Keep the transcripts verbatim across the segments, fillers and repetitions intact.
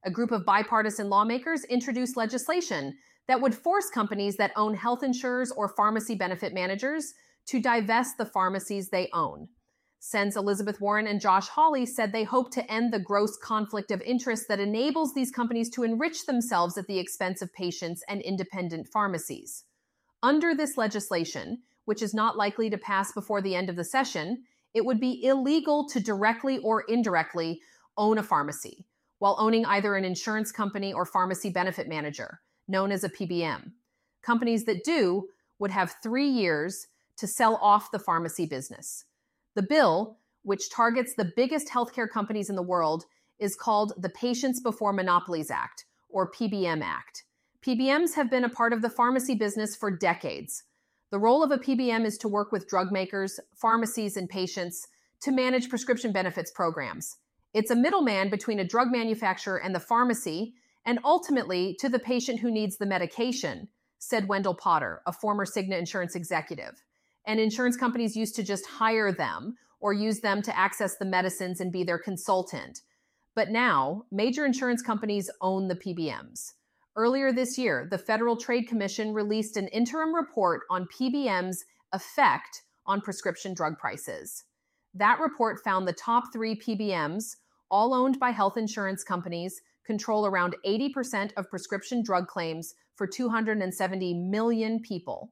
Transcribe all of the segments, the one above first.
A group of bipartisan lawmakers introduced legislation that would force companies that own health insurers or pharmacy benefit managers to divest the pharmacies they own. Sen's Elizabeth Warren and Josh Hawley said they hope to end the gross conflict of interest that enables these companies to enrich themselves at the expense of patients and independent pharmacies. Under this legislation, which is not likely to pass before the end of the session, it would be illegal to directly or indirectly own a pharmacy, while owning either an insurance company or pharmacy benefit manager, known as a P B M. Companies that do would have three years to sell off the pharmacy business. The bill, which targets the biggest healthcare companies in the world, is called the Patients Before Monopolies Act, or P B M Act. P B Ms have been a part of the pharmacy business for decades. The role of a P B M is to work with drug makers, pharmacies, and patients to manage prescription benefits programs. It's a middleman between a drug manufacturer and the pharmacy, and ultimately to the patient who needs the medication, said Wendell Potter, a former Cigna insurance executive. And insurance companies used to just hire them or use them to access the medicines and be their consultant. But now, major insurance companies own the P B Ms. Earlier this year, the Federal Trade Commission released an interim report on P B M's effect on prescription drug prices. That report found the top three P B Ms, all owned by health insurance companies, control around eighty percent of prescription drug claims for two hundred seventy million people.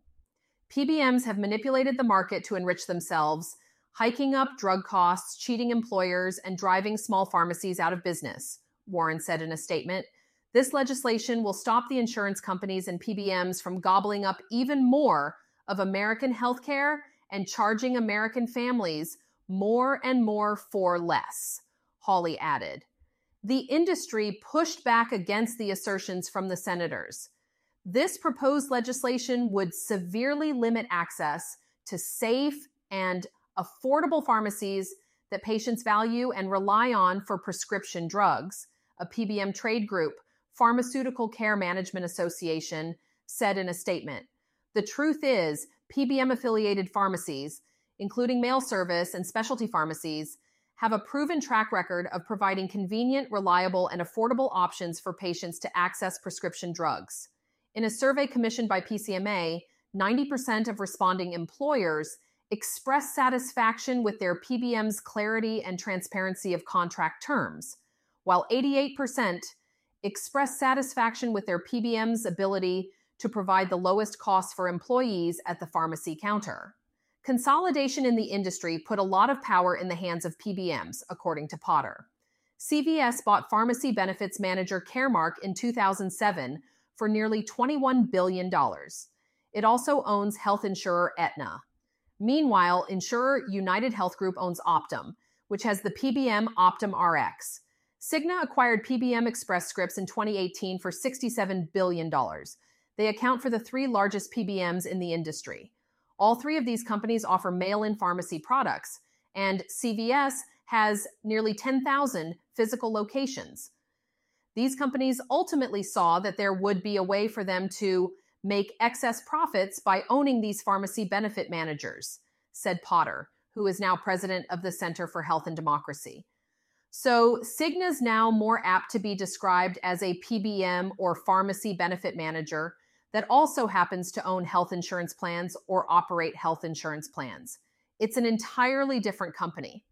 P B Ms have manipulated the market to enrich themselves, hiking up drug costs, cheating employers, and driving small pharmacies out of business, Warren said in a statement. This legislation will stop the insurance companies and P B Ms from gobbling up even more of American healthcare and charging American families more and more for less, Hawley added. The industry pushed back against the assertions from the senators. This proposed legislation would severely limit access to safe and affordable pharmacies that patients value and rely on for prescription drugs, a P B M trade group, Pharmaceutical Care Management Association, said in a statement. The truth is, P B M-affiliated pharmacies, including mail service and specialty pharmacies, have a proven track record of providing convenient, reliable, and affordable options for patients to access prescription drugs. In a survey commissioned by P C M A, ninety percent of responding employers expressed satisfaction with their P B M's clarity and transparency of contract terms, while eighty-eight percent expressed satisfaction with their P B M's ability to provide the lowest cost for employees at the pharmacy counter. Consolidation in the industry put a lot of power in the hands of P B Ms, according to Potter. C V S bought pharmacy benefits manager Caremark in two thousand seven for nearly twenty-one billion dollars. It also owns health insurer Aetna. Meanwhile, insurer United Health Group owns Optum, which has the P B M Optum R X. Cigna acquired P B M Express Scripts in twenty eighteen for sixty-seven billion dollars. They account for the three largest P B Ms in the industry. All three of these companies offer mail-in pharmacy products, and C V S has nearly ten thousand physical locations. These companies ultimately saw that there would be a way for them to make excess profits by owning these pharmacy benefit managers, said Potter, who is now president of the Center for Health and Democracy. So Cigna is now more apt to be described as a P B M or pharmacy benefit manager that also happens to own health insurance plans or operate health insurance plans. It's an entirely different company.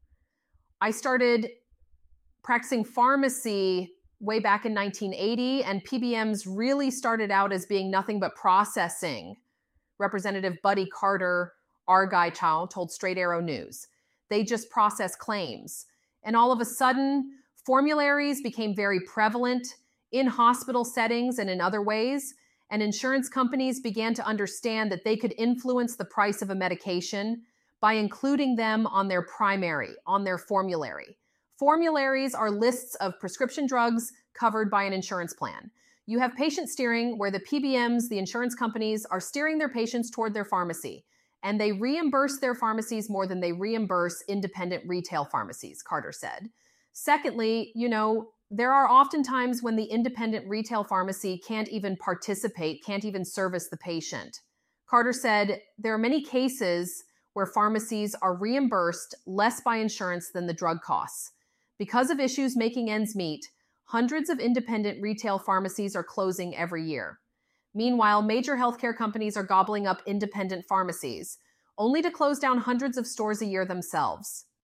I started practicing pharmacy way back in nineteen eighty, and P B Ms really started out as being nothing but processing. Representative Buddy Carter Argyle told Straight Arrow News. They just process claims. And all of a sudden, formularies became very prevalent in hospital settings and in other ways, and insurance companies began to understand that they could influence the price of a medication by including them on their primary, on their formulary. Formularies are lists of prescription drugs covered by an insurance plan. You have patient steering where the P B Ms, the insurance companies, are steering their patients toward their pharmacy, and they reimburse their pharmacies more than they reimburse independent retail pharmacies, Carter said. Secondly, you know, there are often times when the independent retail pharmacy can't even participate, can't even service the patient. Carter said there are many cases where pharmacies are reimbursed less by insurance than the drug costs. Because of issues making ends meet, Hundreds of independent retail pharmacies are closing every year. Meanwhile, major healthcare companies are gobbling up independent pharmacies, only to close down hundreds of stores a year themselves.